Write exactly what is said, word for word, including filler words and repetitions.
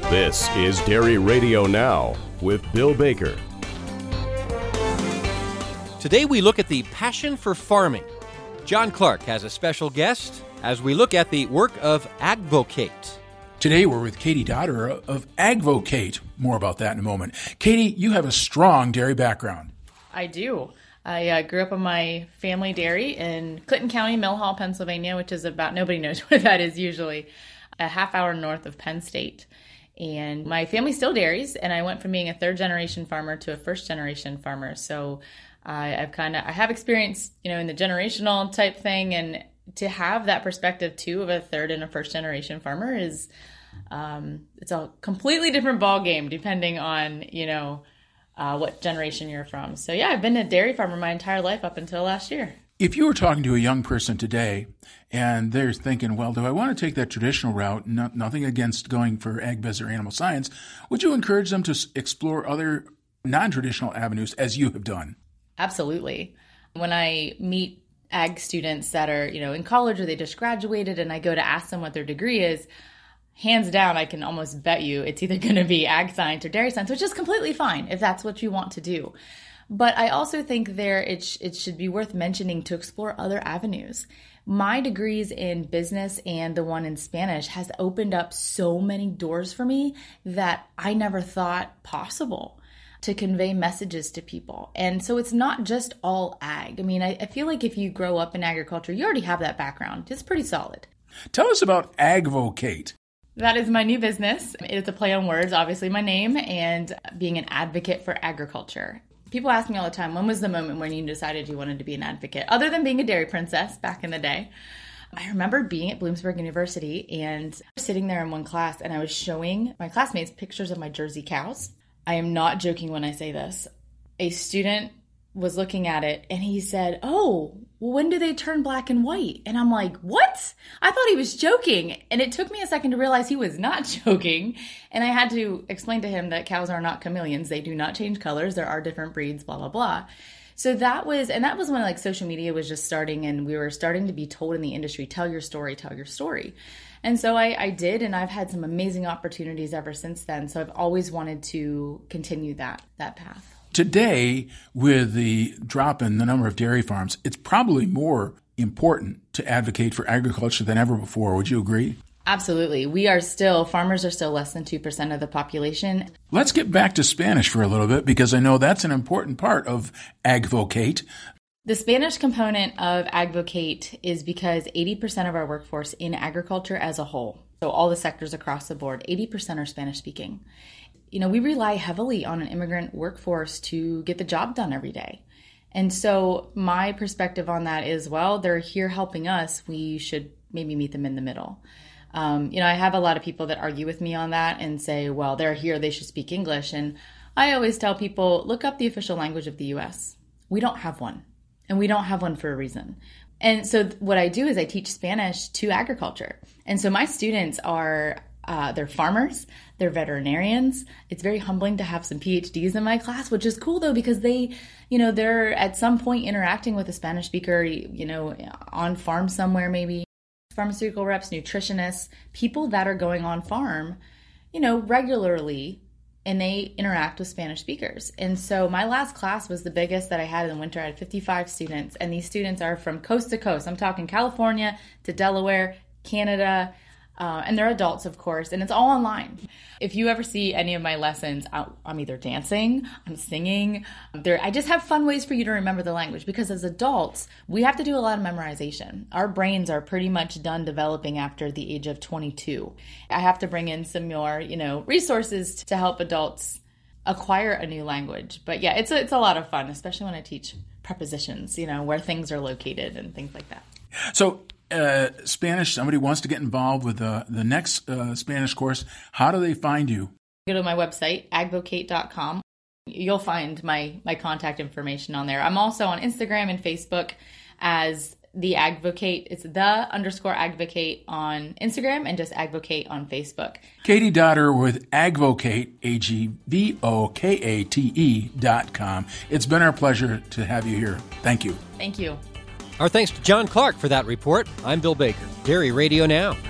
This is Dairy Radio Now with Bill Baker. Today we look at the passion for farming. John Clark has a special guest as we look at the work of Agvocate. Today we're with Katie Dotter of Agvocate. More about that in a moment. Katie, you have a strong dairy background. I do. I uh, grew up on my family dairy in Clinton County, Mill Hall, Pennsylvania, which is about, nobody knows where that is usually, a half hour north of Penn State. And my family still dairies, and I went from being a third generation farmer to a first generation farmer. So I, I've kind of, I have experience, you know, in the generational type thing, and to have that perspective too of a third and a first generation farmer is, um, it's a completely different ball game depending on, you know, uh, what generation you're from. So yeah, I've been a dairy farmer my entire life up until last year. If you were talking to a young person today and they're thinking, well, do I want to take that traditional route? No, nothing against going for ag biz or animal science. Would you encourage them to explore other non-traditional avenues as you have done? Absolutely. When I meet ag students that are, you know, in college or they just graduated and I go to ask them what their degree is, hands down, I can almost bet you it's either going to be ag science or dairy science, which is completely fine if that's what you want to do. But I also think there it, sh- it should be worth mentioning to explore other avenues. My degrees in business and the one in Spanish has opened up so many doors for me that I never thought possible to convey messages to people. And so it's not just all ag. I mean, I, I feel like if you grow up in agriculture, you already have that background. It's pretty solid. Tell us about Agvocate. That is my new business. It's a play on words, obviously my name, and being an advocate for agriculture. People ask me all the time, when was the moment when you decided you wanted to be an advocate? Other than being a dairy princess back in the day. I remember being at Bloomsburg University and sitting there in one class, and I was showing my classmates pictures of my Jersey cows. I am not joking when I say this. A student was looking at it and he said, oh, well, when do they turn black and white? And I'm like, what? I thought he was joking. And it took me a second to realize he was not joking. And I had to explain to him that cows are not chameleons. They do not change colors. There are different breeds, blah, blah, blah. So that was, and that was when like social media was just starting and we were starting to be told in the industry, tell your story, tell your story. And so I, I did, and I've had some amazing opportunities ever since then. So I've always wanted to continue that that path. Today, with the drop in the number of dairy farms, it's probably more important to advocate for agriculture than ever before. Would you agree? Absolutely. We are still, farmers are still less than two percent of the population. Let's get back to Spanish for a little bit, because I know that's an important part of Agvocate. The Spanish component of Agvocate is because eighty percent of our workforce in agriculture as a whole, so all the sectors across the board, eighty percent are Spanish speaking. You know, we rely heavily on an immigrant workforce to get the job done every day. And so my perspective on that is, well, they're here helping us. We should maybe meet them in the middle. Um, you know, I have a lot of people that argue with me on that and say, well, they're here, they should speak English. And I always tell people, look up the official language of the U S. We don't have one. And we don't have one for a reason. And so what I do is I teach Spanish to agriculture. And so my students are Uh, they're farmers, they're veterinarians. It's very humbling to have some P H Ds in my class, which is cool though, because they, you know, they're at some point interacting with a Spanish speaker, you know, on farm somewhere maybe. Pharmaceutical reps, nutritionists, people that are going on farm, you know, regularly, and they interact with Spanish speakers. And so my last class was the biggest that I had in the winter. I had fifty-five students, and these students are from coast to coast. I'm talking California to Delaware, Canada, Uh, and they're adults, of course, and it's all online. If you ever see any of my lessons, I'm either dancing, I'm singing. There, I just have fun ways for you to remember the language, because as adults, we have to do a lot of memorization. Our brains are pretty much done developing after the age of twenty-two. I have to bring in some more, you know, resources to help adults acquire a new language. But yeah, it's a, it's a lot of fun, especially when I teach prepositions, you know, where things are located and things like that. So uh, Spanish, somebody wants to get involved with the, the next uh, Spanish course. How do they find you? Go to my website, agvocate dot com. You'll find my, my contact information on there. I'm also on Instagram and Facebook as the Agvocate. It's the underscore Agvocate on Instagram and just Agvocate on Facebook. Katie Dotter with Agvocate, A G V O K A T E dot com. It's been our pleasure to have you here. Thank you. Thank you. Our thanks to John Clark for that report. I'm Bill Baker, Dairy Radio Now.